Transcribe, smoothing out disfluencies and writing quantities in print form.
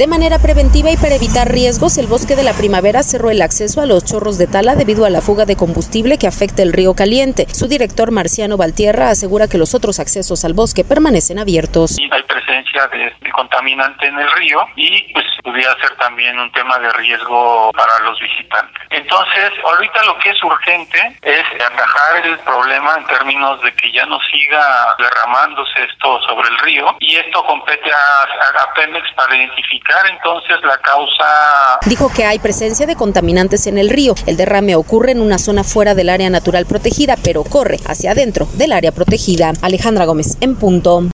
De manera preventiva y para evitar riesgos, el Bosque de la Primavera cerró el acceso a los chorros de tala debido a la fuga de combustible que afecta el río Caliente. Su director, Marciano Valtierra, asegura que los otros accesos al bosque permanecen abiertos. Hay presencia de contaminante en el río y pues pudiera ser también un tema de riesgo para los visitantes. Entonces, ahorita lo que es urgente es atajar el problema en términos de que ya no siga derramándose esto sobre el río, y esto compete a Pemex para identificar entonces la causa. Dijo que hay presencia de contaminantes en el río. El derrame ocurre en una zona fuera del área natural protegida, pero corre hacia adentro del área protegida. Alejandra Gómez, en punto.